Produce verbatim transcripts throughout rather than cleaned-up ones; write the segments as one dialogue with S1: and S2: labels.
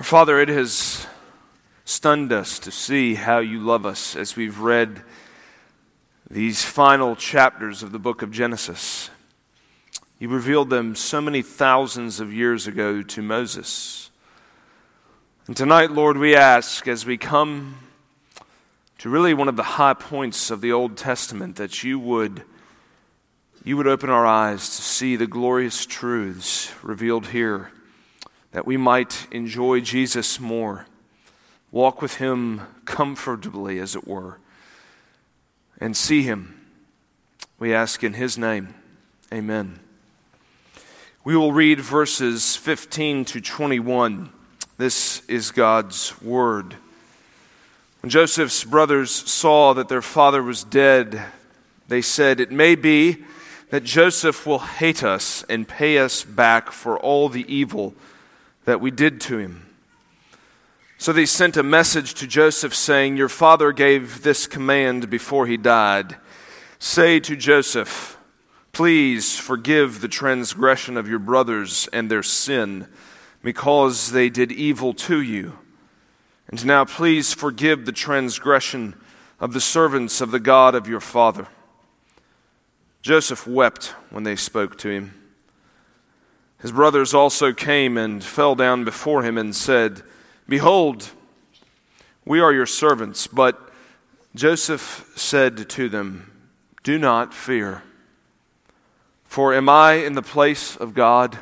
S1: Father, it has stunned us to see how you love us as we've read these final chapters of the book of Genesis. You revealed them so many thousands of years ago to Moses. And tonight, Lord, we ask as we come to really one of the high points of the Old Testament that you would, you would open our eyes to see the glorious truths revealed here, that we might enjoy Jesus more, walk with him comfortably, as it were, and see him. We ask in his name, amen. We will read verses fifteen to twenty-one. This is God's word. When Joseph's brothers saw that their father was dead, they said, "It may be that Joseph will hate us and pay us back for all the evil that we did to him." So they sent a message to Joseph saying, "Your father gave this command before he died. Say to Joseph, please forgive the transgression of your brothers and their sin, because they did evil to you. And now please forgive the transgression of the servants of the God of your father." Joseph wept when they spoke to him. His brothers also came and fell down before him and said, "Behold, we are your servants." But Joseph said to them, "Do not fear, for am I in the place of God?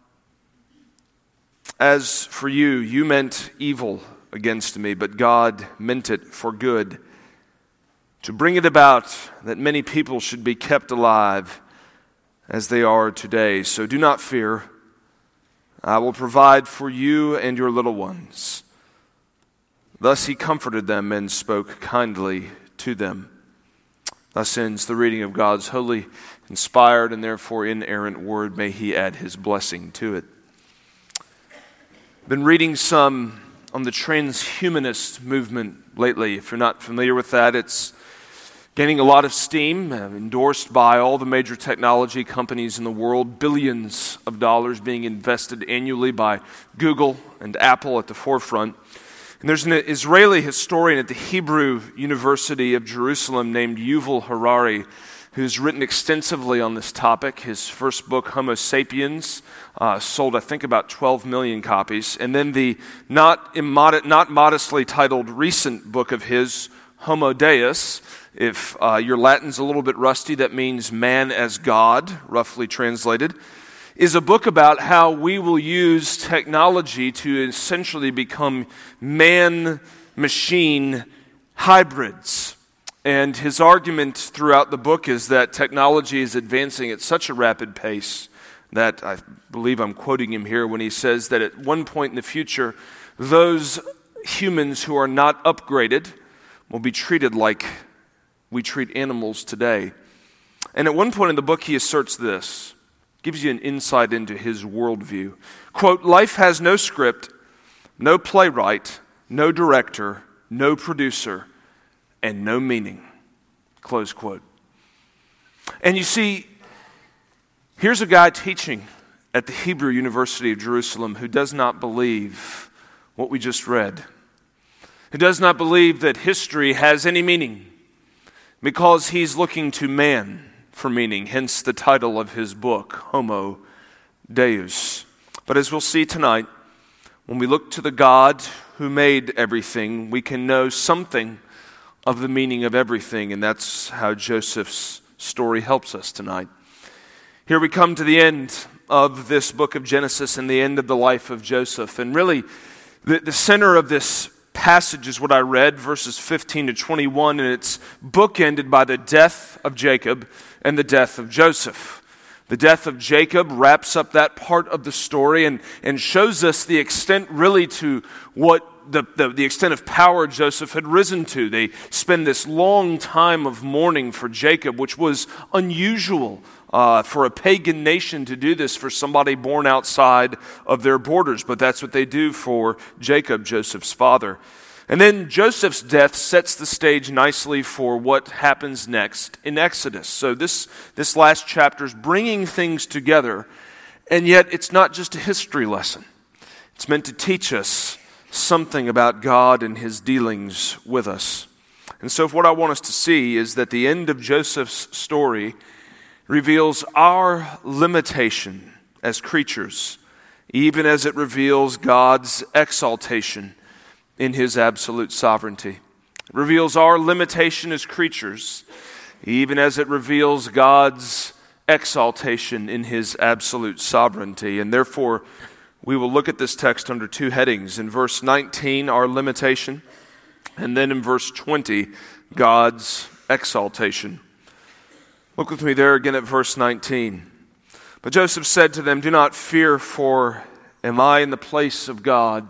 S1: As for you, you meant evil against me, but God meant it for good, to bring it about that many people should be kept alive as they are today. So do not fear. I will provide for you and your little ones." Thus he comforted them and spoke kindly to them. Thus ends the reading of God's holy, inspired, and therefore inerrant word. May he add his blessing to it. Been reading some on the transhumanist movement lately. If you're not familiar with that, it's gaining a lot of steam, endorsed by all the major technology companies in the world, billions of dollars being invested annually by Google and Apple at the forefront. And there's an Israeli historian at the Hebrew University of Jerusalem named Yuval Harari, who's written extensively on this topic. His first book, Homo Sapiens, uh, sold, I think, about twelve million copies. And then the not, immod- not modestly titled recent book of his, Homo Deus. If uh, your Latin's a little bit rusty, that means man as God, roughly translated, is a book about how we will use technology to essentially become man-machine hybrids. And his argument throughout the book is that technology is advancing at such a rapid pace that I believe I'm quoting him here when he says that at one point in the future, those humans who are not upgraded will be treated like we treat animals today. And at one point in the book, he asserts this, gives you an insight into his worldview. Quote, "Life has no script, no playwright, no director, no producer, and no meaning." Close quote. And you see, here's a guy teaching at the Hebrew University of Jerusalem who does not believe what we just read, who does not believe that history has any meaning, because he's looking to man for meaning, hence the title of his book, Homo Deus. But as we'll see tonight, when we look to the God who made everything, we can know something of the meaning of everything, and that's how Joseph's story helps us tonight. Here we come to the end of this book of Genesis and the end of the life of Joseph. And really, the, the center of this passage is what I read, verses fifteen to twenty-one, and it's bookended by the death of Jacob and the death of Joseph. The death of Jacob wraps up that part of the story and, and shows us the extent really to what the, the, the extent of power Joseph had risen to. They spend this long time of mourning for Jacob, which was unusual uh, for a pagan nation to do this for somebody born outside of their borders. But that's what they do for Jacob, Joseph's father. And then Joseph's death sets the stage nicely for what happens next in Exodus. So this, this last chapter is bringing things together, and yet it's not just a history lesson. It's meant to teach us something about God and his dealings with us. And so what I want us to see is that the end of Joseph's story reveals our limitation as creatures, even as it reveals God's exaltation in his absolute sovereignty. It reveals our limitation as creatures, even as it reveals God's exaltation in his absolute sovereignty. And therefore, we will look at this text under two headings. In verse nineteen, our limitation, and then in verse twenty, God's exaltation. Look with me there again at verse nineteen. But Joseph said to them, "Do not fear, for am I in the place of God?"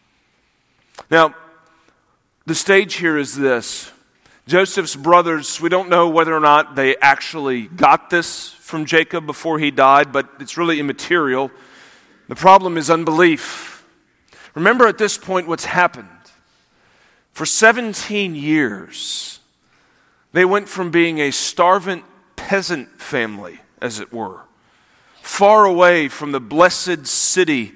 S1: Now, the stage here is this. Joseph's brothers, we don't know whether or not they actually got this from Jacob before he died, but it's really immaterial. The problem is unbelief. Remember at this point what's happened. For seventeen years, they went from being a starving peasant family, as it were, far away from the blessed city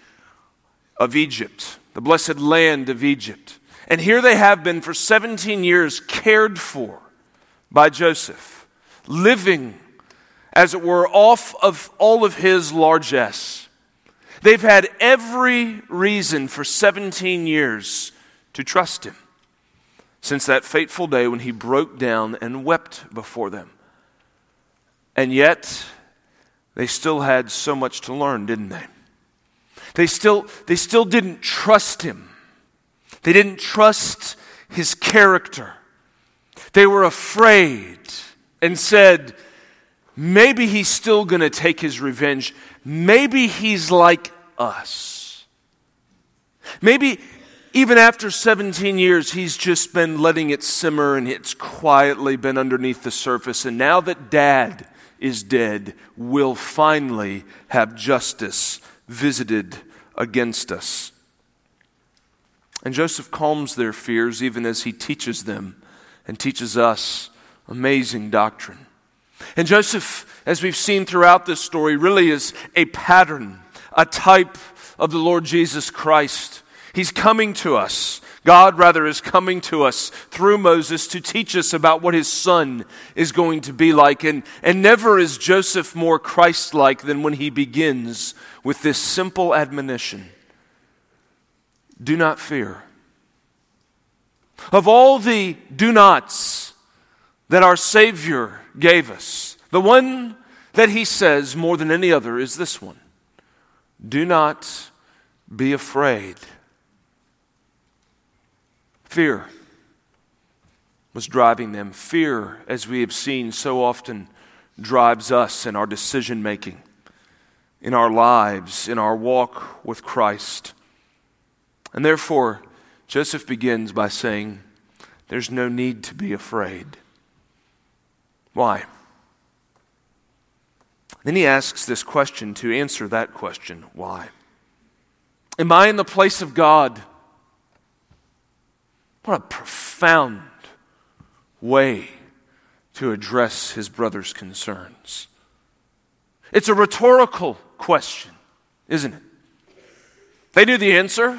S1: of Egypt, the blessed land of Egypt. And here they have been for seventeen years cared for by Joseph, living, as it were, off of all of his largesse. They've had every reason for seventeen years to trust him, since that fateful day when he broke down and wept before them. And yet, they still had so much to learn, didn't they? They still, they still didn't trust him. They didn't trust his character. They were afraid and said, maybe he's still going to take his revenge. Maybe he's like us. Maybe even after seventeen years, he's just been letting it simmer and it's quietly been underneath the surface. And now that Dad is dead, we'll finally have justice visited against us. And Joseph calms their fears even as he teaches them and teaches us amazing doctrine. And Joseph, as we've seen throughout this story, really is a pattern, a type of the Lord Jesus Christ. He's coming to us. God, rather, is coming to us through Moses to teach us about what his son is going to be like. And, and never is Joseph more Christ-like than when he begins with this simple admonition. Do not fear. Of all the do nots that our Savior gave us, the one that he says more than any other is this one. Do not be afraid. Fear was driving them. Fear, as we have seen so often, drives us in our decision making, in our lives, in our walk with Christ. And therefore, Joseph begins by saying, there's no need to be afraid. Why? Then he asks this question to answer that question, why? Am I in the place of God? What a profound way to address his brother's concerns. It's a rhetorical question, isn't it? They knew the answer.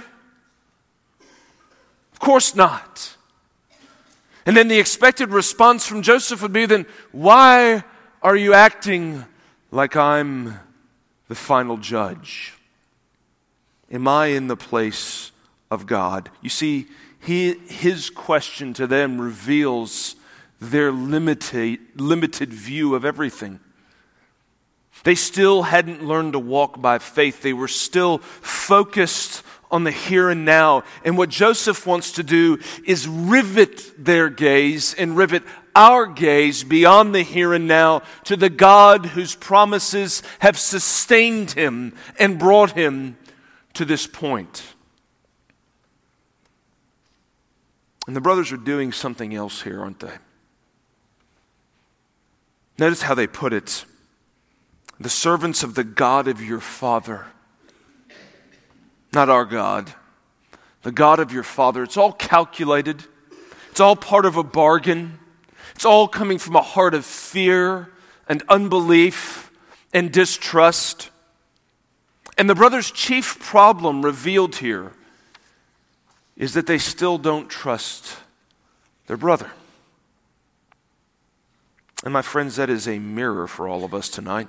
S1: Of course not. And then the expected response from Joseph would be then, why are you acting like I'm the final judge? Am I in the place of God? You see, he, his question to them reveals their limited, limited view of everything. They still hadn't learned to walk by faith. They were still focused on the here and now. And what Joseph wants to do is rivet their gaze and rivet our gaze beyond the here and now to the God whose promises have sustained him and brought him to this point. And the brothers are doing something else here, aren't they? Notice how they put it. The servants of the God of your father. Not our God. The God of your father. It's all calculated. It's all part of a bargain. It's all coming from a heart of fear and unbelief and distrust. And the brothers' chief problem revealed here is that they still don't trust their brother. And my friends, that is a mirror for all of us tonight.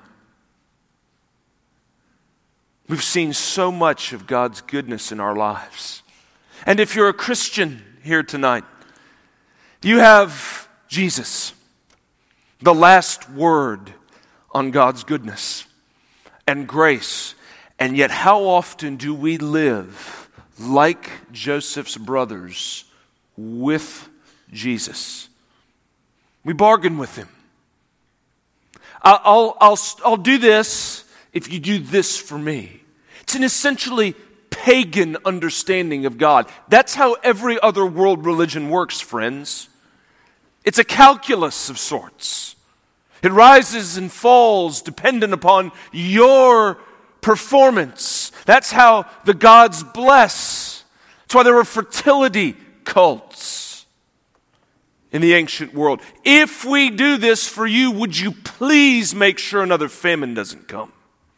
S1: We've seen so much of God's goodness in our lives. And if you're a Christian here tonight, you have Jesus, the last word on God's goodness and grace. And yet how often do we live like Joseph's brothers with Jesus? We bargain with him. I'll, I'll, I'll do this if you do this for me. It's an essentially pagan understanding of God. That's how every other world religion works, friends. It's a calculus of sorts. It rises and falls dependent upon your performance. That's how the gods bless. That's why there were fertility cults in the ancient world. If we do this for you, would you please make sure another famine doesn't come?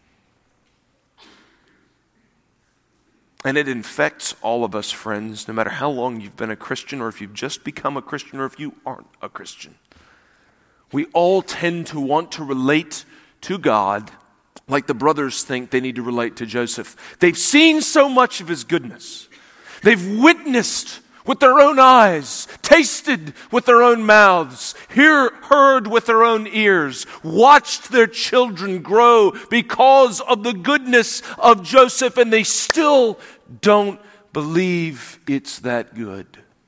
S1: And it infects all of us, friends, no matter how long you've been a Christian or if you've just become a Christian or if you aren't a Christian. We all tend to want to relate to God like the brothers think they need to relate to Joseph. They've seen so much of his goodness. They've witnessed with their own eyes, tasted with their own mouths, hear, heard with their own ears, watched their children grow because of the goodness of Joseph, and they still don't believe it's that good.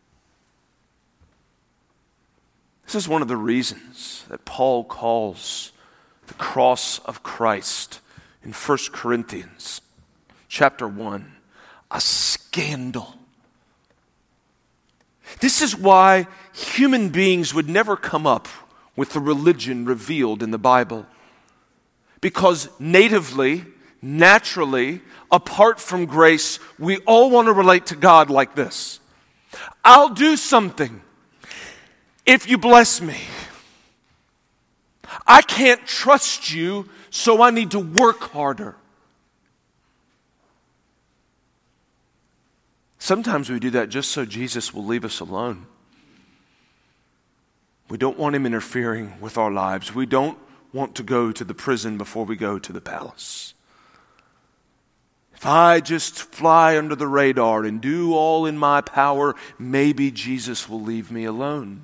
S1: This is one of the reasons that Paul calls the cross of Christ in First Corinthians chapter one a scandal. This is why human beings would never come up with the religion revealed in the Bible. Because natively, naturally, apart from grace, we all want to relate to God like this. I'll do something if you bless me. I can't trust you, so I need to work harder. Sometimes we do that just so Jesus will leave us alone. We don't want him interfering with our lives. We don't want to go to the prison before we go to the palace. If I just fly under the radar and do all in my power, maybe Jesus will leave me alone.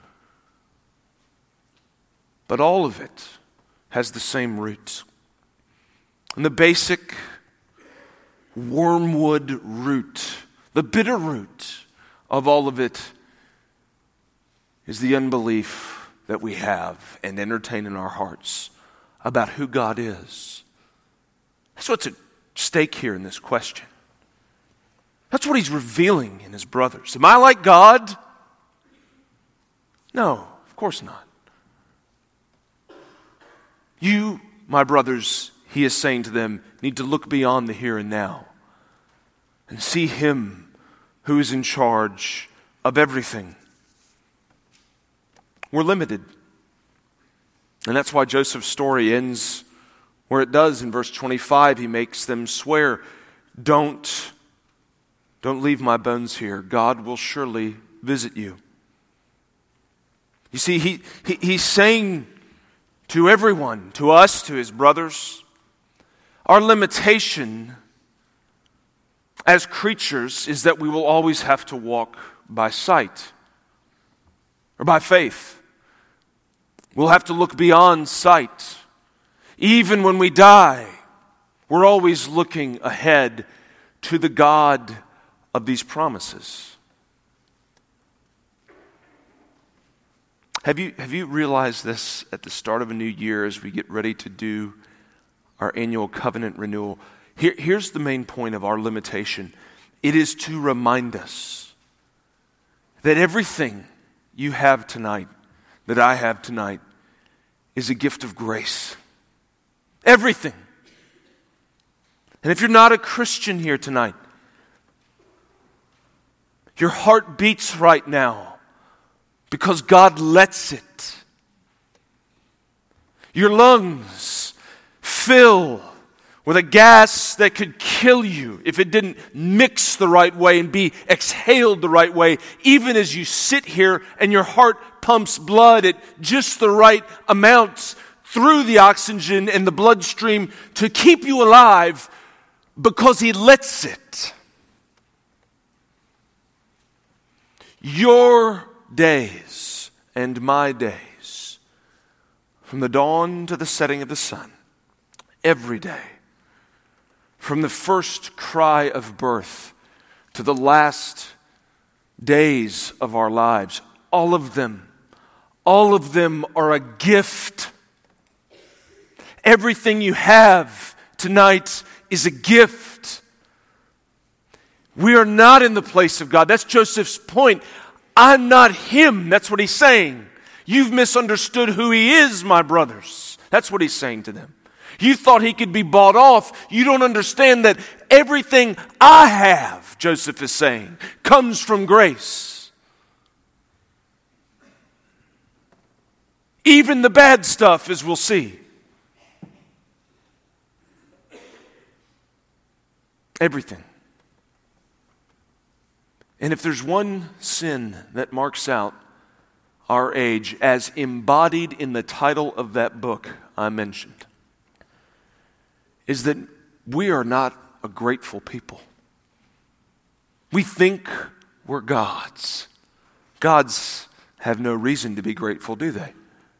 S1: But all of it has the same root. And the basic wormwood root, the bitter root of all of it, is the unbelief that we have and entertain in our hearts about who God is. That's what's at stake here in this question. That's what he's revealing in his brothers. Am I like God? No, of course not. You, my brothers, he is saying to them, need to look beyond the here and now and see him who is in charge of everything. We're limited. And that's why Joseph's story ends where it does. In verse twenty-five, he makes them swear, don't, don't leave my bones here. God will surely visit you. You see, he, he he's saying to everyone, to us, to his brothers, our limitation as creatures is that we will always have to walk by sight or by faith. We'll have to look beyond sight. Even when we die, we're always looking ahead to the God of these promises. Have you, have you realized this at the start of a new year as we get ready to do our annual covenant renewal? Here, here's the main point of our limitation. It is to remind us that everything you have tonight, that I have tonight, is a gift of grace. Everything. And if you're not a Christian here tonight, your heart beats right now because God lets it. Your lungs fill with a gas that could kill you if it didn't mix the right way and be exhaled the right way, even as you sit here and your heart pumps blood at just the right amounts through the oxygen and the bloodstream to keep you alive because He lets it. Your days and my days, from the dawn to the setting of the sun, every day, from the first cry of birth to the last days of our lives, all of them, all of them are a gift. Everything you have tonight is a gift. We are not in the place of God. That's Joseph's point. I'm not Him. That's what he's saying. You've misunderstood who He is, my brothers. That's what he's saying to them. You thought He could be bought off. You don't understand that everything I have, Joseph is saying, comes from grace. Even the bad stuff, as we'll see. Everything. And if there's one sin that marks out our age as embodied in the title of that book I mentioned, is that we are not a grateful people. We think we're God's. Gods have no reason to be grateful, do they?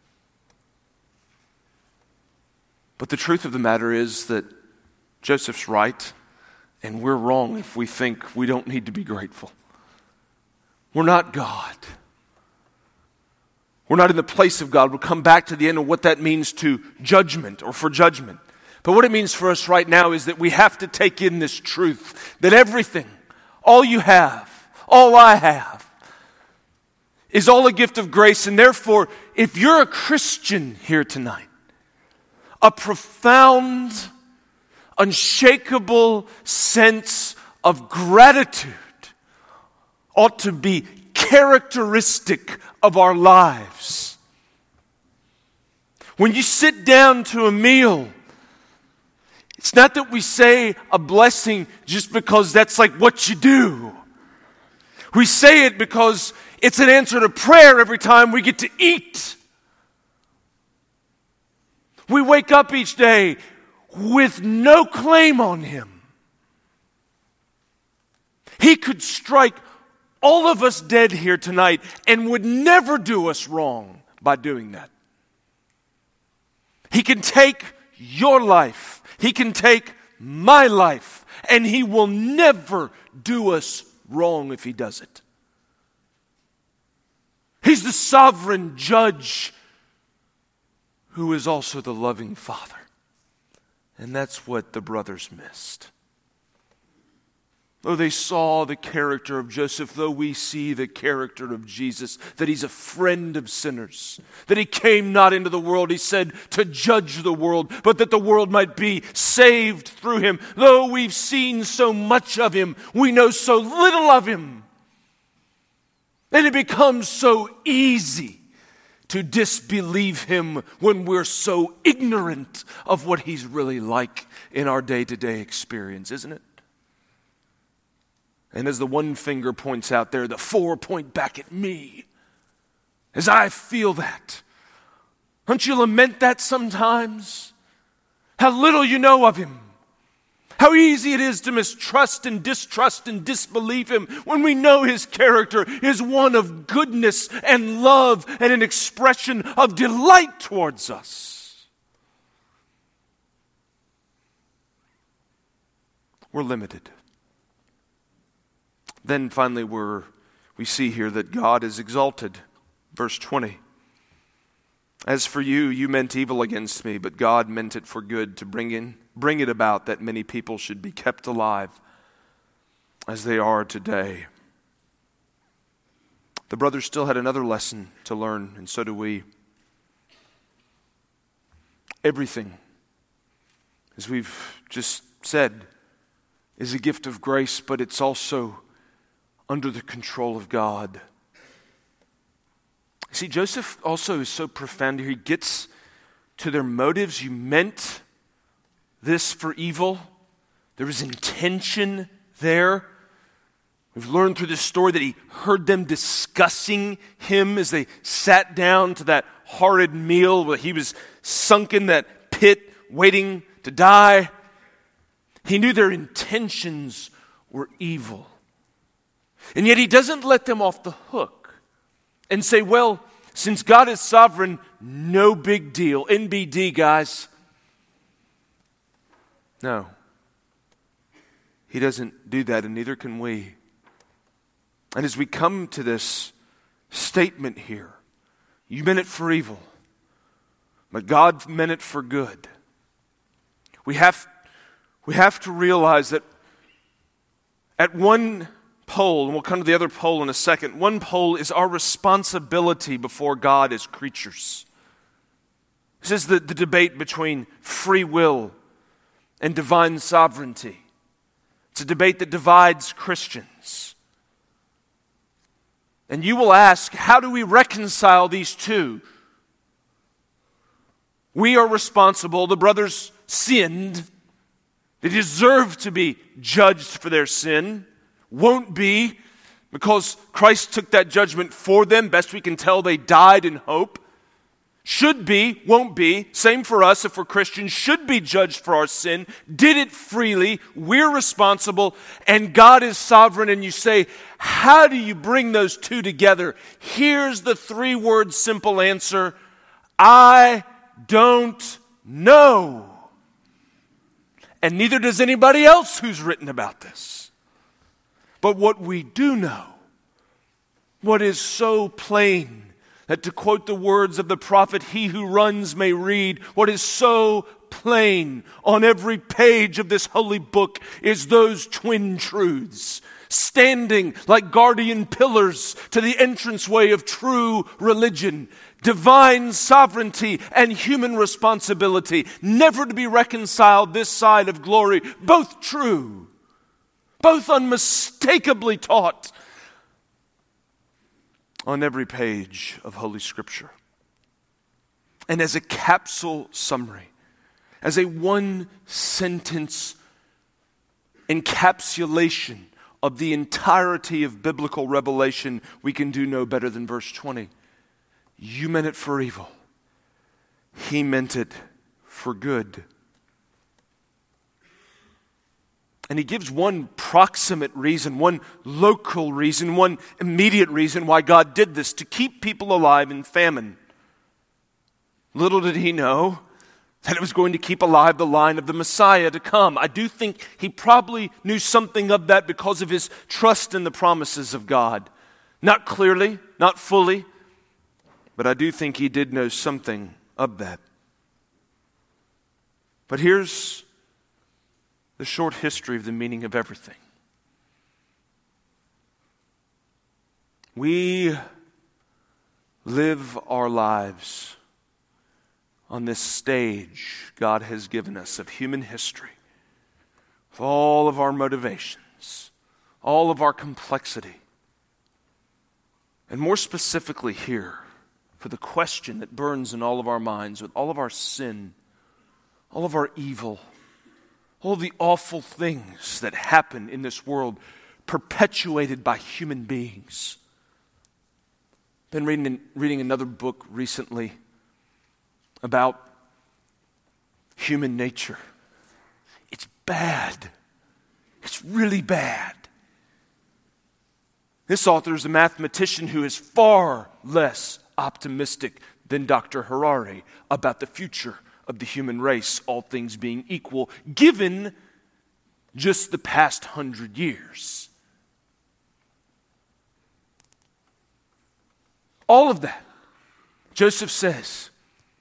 S1: But the truth of the matter is that Joseph's right, and we're wrong if we think we don't need to be grateful. We're not God. We're not in the place of God. We'll come back to the end of what that means to judgment or for judgment. But what it means for us right now is that we have to take in this truth that everything, all you have, all I have, is all a gift of grace. And therefore, if you're a Christian here tonight, a profound, unshakable sense of gratitude ought to be characteristic of our lives. When you sit down to a meal, it's not that we say a blessing just because that's like what you do. We say it because it's an answer to prayer every time we get to eat. We wake up each day with no claim on Him. He could strike all of us dead here tonight and would never do us wrong by doing that. He can take your life. He can take my life, and He will never do us wrong if He does it. He's the sovereign judge who is also the loving Father. And that's what the brothers missed. Though they saw the character of Joseph, though we see the character of Jesus, that He's a friend of sinners, that He came not into the world, He said, to judge the world, but that the world might be saved through Him. Though we've seen so much of Him, we know so little of Him. And it becomes so easy to disbelieve Him when we're so ignorant of what He's really like in our day-to-day experience, isn't it? And as the one finger points out there, the four point back at me. As I feel that. Don't you lament that sometimes? How little you know of Him. How easy it is to mistrust and distrust and disbelieve Him when we know His character is one of goodness and love and an expression of delight towards us. We're limited. Then finally we're, we see here that God is exalted. Verse twenty. As for you, you meant evil against me, but God meant it for good to bring in, bring it about that many people should be kept alive as they are today. The brothers still had another lesson to learn, and so do we. Everything, as we've just said, is a gift of grace, but it's also under the control of God. See, Joseph also is so profound here. He gets to their motives. You meant this for evil. There was intention there. We've learned through this story that he heard them discussing him as they sat down to that horrid meal where he was sunk in that pit waiting to die. He knew their intentions were evil. And yet he doesn't let them off the hook and say, well, since God is sovereign, no big deal. N B D, guys. No. He doesn't do that, and neither can we. And as we come to this statement here, you meant it for evil, but God meant it for good. We have, we have to realize that at one pole, and we'll come to the other pole in a second, one pole is our responsibility before God as creatures. This is the, the debate between free will and divine sovereignty. It's a debate that divides Christians. And you will ask, how do we reconcile these two? We are responsible. The brothers sinned. They deserve to be judged for their sin. Won't be, because Christ took that judgment for them. Best we can tell, they died in hope. Should be, won't be. Same for us if we're Christians. Should be judged for our sin. Did it freely. We're responsible. And God is sovereign. And you say, how do you bring those two together? Here's the three-word simple answer. I don't know. And neither does anybody else who's written about this. But what we do know, what is so plain, that to quote the words of the prophet, he who runs may read. What is so plain on every page of this holy book is those twin truths, standing like guardian pillars to the entranceway of true religion. Divine sovereignty and human responsibility, never to be reconciled this side of glory. Both true, both unmistakably taught on every page of Holy Scripture. And as a capsule summary, as a one-sentence encapsulation of the entirety of biblical revelation, we can do no better than verse twenty. You meant it for evil. He meant it for good. And he gives one proximate reason, one local reason, one immediate reason why God did this, to keep people alive in famine. Little did he know that it was going to keep alive the line of the Messiah to come. I do think he probably knew something of that because of his trust in the promises of God. Not clearly, not fully, but I do think he did know something of that. But here's the short history of the meaning of everything. We live our lives on this stage God has given us of human history, with all of our motivations, all of our complexity, and more specifically here, for the question that burns in all of our minds, with all of our sin, all of our evil, all of the awful things that happen in this world perpetuated by human beings. Been reading, reading another book recently about human nature. It's bad. It's really bad. This author is a mathematician who is far less optimistic than Doctor Harari about the future of the human race, all things being equal, given just the past hundred years. All of that, Joseph says,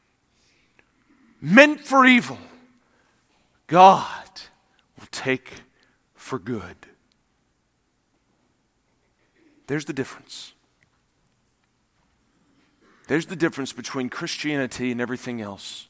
S1: meant for evil, God will take for good. There's the difference. There's the difference between Christianity and everything else.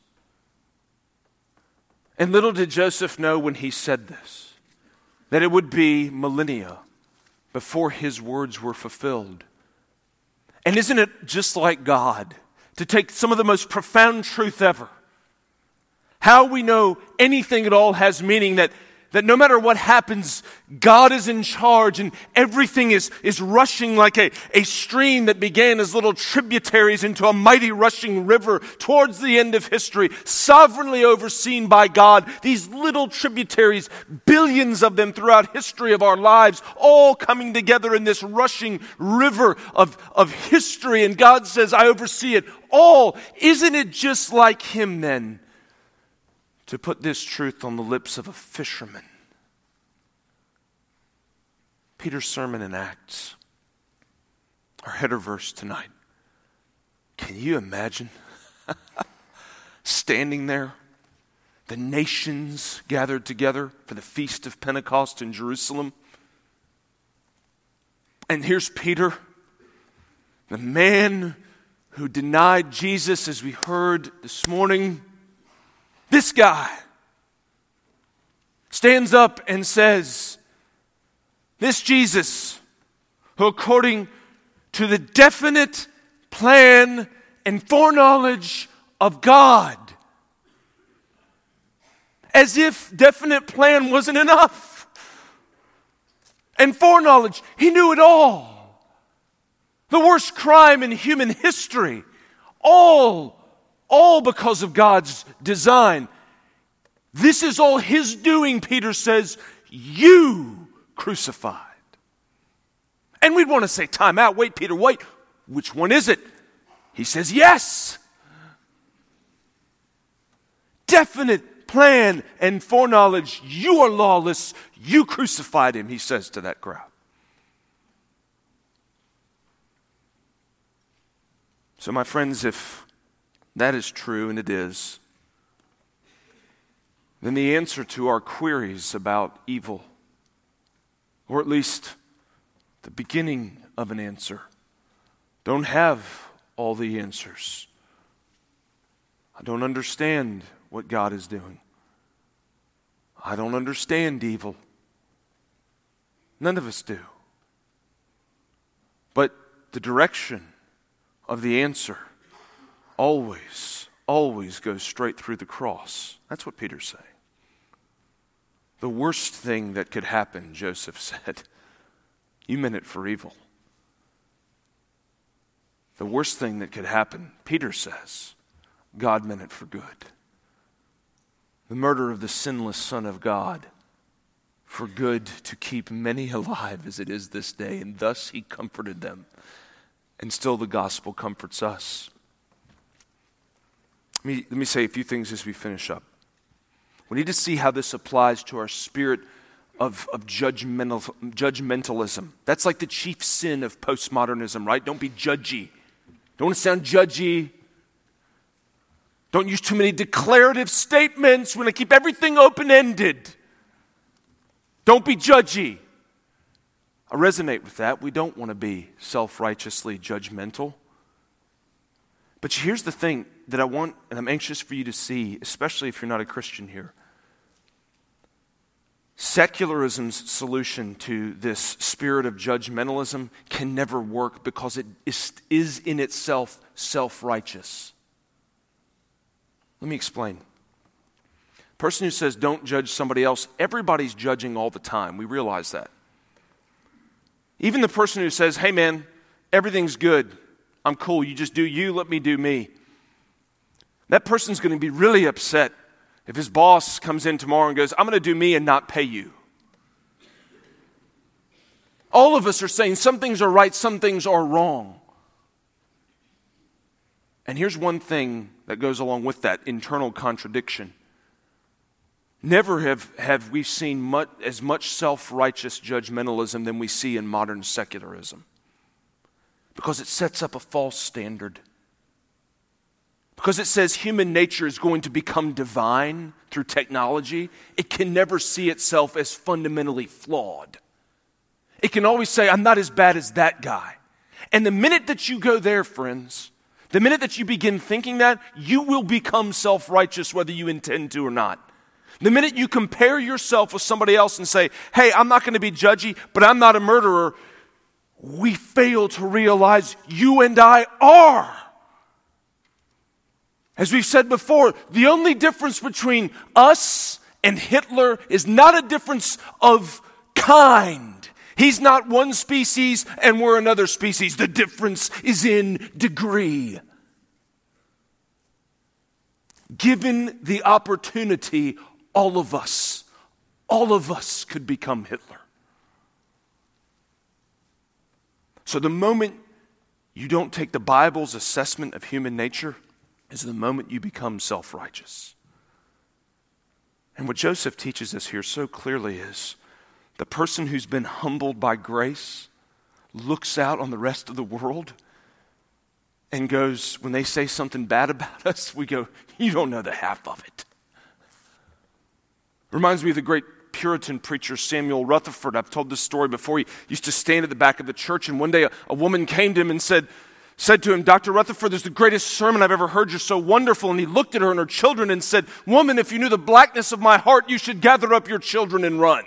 S1: And little did Joseph know when he said this, that it would be millennia before his words were fulfilled. And isn't it just like God to take some of the most profound truth ever, How we know anything at all has meaning, that, that no matter what happens, God is in charge and everything is, is rushing like a, a stream that began as little tributaries into a mighty rushing river towards the end of history, sovereignly overseen by God. These little tributaries, billions of them throughout history of our lives, all coming together in this rushing river of, of history. And God says, I oversee it all. Isn't it just like Him then to put this truth on the lips of a fisherman? Peter's sermon in Acts, our header verse tonight. Can you imagine standing there, the nations gathered together for the feast of Pentecost in Jerusalem? And here's Peter, the man who denied Jesus, as we heard this morning. This guy stands up and says, this Jesus, who according to the definite plan and foreknowledge of God, as if definite plan wasn't enough, and foreknowledge, He knew it all. The worst crime in human history, all All because of God's design. This is all His doing, Peter says, you crucified. And we'd want to say, time out, wait, Peter, wait. Which one is it? He says, yes. Definite plan and foreknowledge. You are lawless. You crucified Him, he says to that crowd. So my friends, if that is true, and it is, then the answer to our queries about evil, or at least the beginning of an answer, don't have all the answers. I don't understand what God is doing. I don't understand evil. None of us do. But the direction of the answer always, always goes straight through the cross. That's what Peter's saying. The worst thing that could happen, Joseph said, you meant it for evil. The worst thing that could happen, Peter says, God meant it for good. The murder of the sinless Son of God for good, to keep many alive as it is this day, and thus He comforted them. And still the gospel comforts us. Let me, let me say a few things as we finish up. We need to see how this applies to our spirit of, of judgmental, judgmentalism. That's like the chief sin of postmodernism, right? Don't be judgy. Don't want to sound judgy. Don't use too many declarative statements. We want to keep everything open-ended. Don't be judgy. I resonate with that. We don't want to be self-righteously judgmental. But here's the thing that I want, and I'm anxious for you to see, especially if you're not a Christian here. Secularism's solution to this spirit of judgmentalism can never work because it is, is in itself self-righteous. Let me explain. A person who says don't judge somebody else, everybody's judging all the time. We realize that. Even the person who says, hey man, everything's good. I'm cool. You just do you, let me do me. That person's going to be really upset if his boss comes in tomorrow and goes, I'm going to do me and not pay you. All of us are saying some things are right, some things are wrong. And here's one thing that goes along with that internal contradiction. Never have, have we seen much, as much self-righteous judgmentalism than we see in modern secularism. Because it sets up a false standard. Because it says human nature is going to become divine through technology, it can never see itself as fundamentally flawed. It can always say, I'm not as bad as that guy. And the minute that you go there, friends, the minute that you begin thinking that, you will become self-righteous whether you intend to or not. The minute you compare yourself with somebody else and say, hey, I'm not going to be judgy, but I'm not a murderer, we fail to realize you and I are. As we've said before, the only difference between us and Hitler is not a difference of kind. He's not one species and we're another species. The difference is in degree. Given the opportunity, all of us, all of us could become Hitler. So the moment you don't take the Bible's assessment of human nature is the moment you become self-righteous. And what Joseph teaches us here so clearly is the person who's been humbled by grace looks out on the rest of the world and goes, when they say something bad about us, we go, you don't know the half of it. Reminds me of the great Puritan preacher Samuel Rutherford. I've told this story before. He used to stand at the back of the church, and one day a, a woman came to him and said, said to him, Doctor Rutherford, this is the greatest sermon I've ever heard. You're so wonderful. And he looked at her and her children and said, woman, if you knew the blackness of my heart, you should gather up your children and run.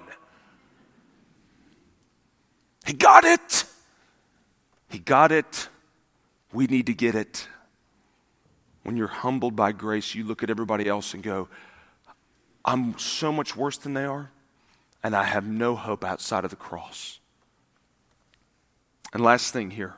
S1: He got it. He got it. We need to get it. When you're humbled by grace, you look at everybody else and go, I'm so much worse than they are, and I have no hope outside of the cross. And last thing here.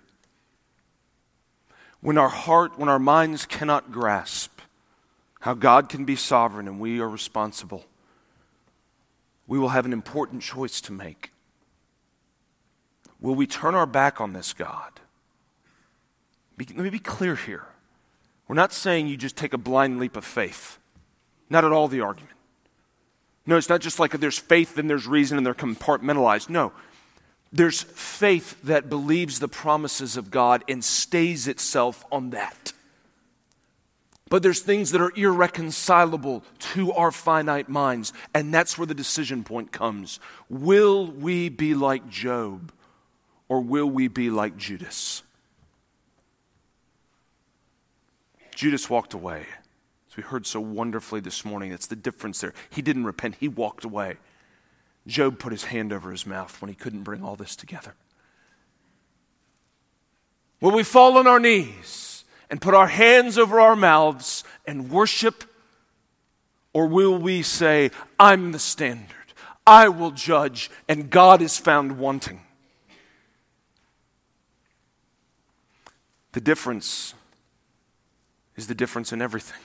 S1: When our heart, when our minds cannot grasp how God can be sovereign and we are responsible, we will have an important choice to make. Will we turn our back on this God? Be, let me be clear here. We're not saying you just take a blind leap of faith. Not at all the argument. No, it's not just like there's faith, then there's reason, and they're compartmentalized. No. There's faith that believes the promises of God and stays itself on that. But there's things that are irreconcilable to our finite minds, and that's where the decision point comes. Will we be like Job, or will we be like Judas? Judas walked away. As we heard so wonderfully this morning, that's the difference there. He didn't repent, he walked away. Job put his hand over his mouth when he couldn't bring all this together. Will we fall on our knees and put our hands over our mouths and worship? Or will we say, I'm the standard, I will judge, and God is found wanting? The difference is the difference in everything.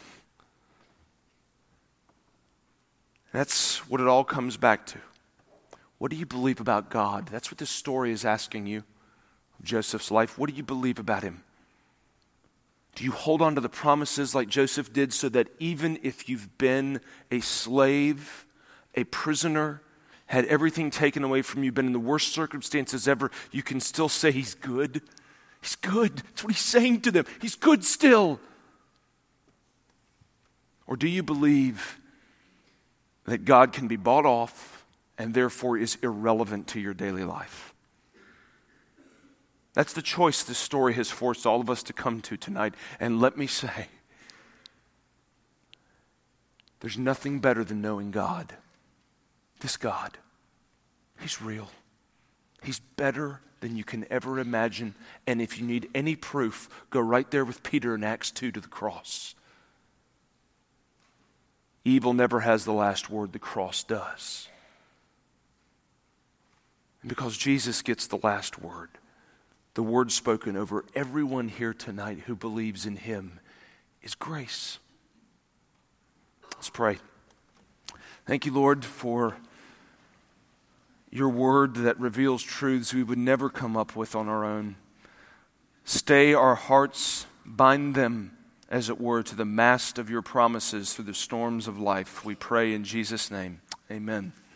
S1: That's what it all comes back to. What do you believe about God? That's what this story is asking you of Joseph's life. What do you believe about him? Do you hold on to the promises like Joseph did so that even if you've been a slave, a prisoner, had everything taken away from you, been in the worst circumstances ever, you can still say he's good? He's good. That's what he's saying to them. He's good still. Or do you believe that God can be bought off and therefore is irrelevant to your daily life? That's the choice this story has forced all of us to come to tonight. And let me say, there's nothing better than knowing God. This God, he's real. He's better than you can ever imagine. And if you need any proof, go right there with Peter in Acts two to the cross. Evil never has the last word, the cross does. And because Jesus gets the last word, the word spoken over everyone here tonight who believes in him is grace. Let's pray. Thank you, Lord, for your word that reveals truths we would never come up with on our own. Stay our hearts, bind them, as it were, to the mast of your promises through the storms of life. We pray in Jesus' name. Amen.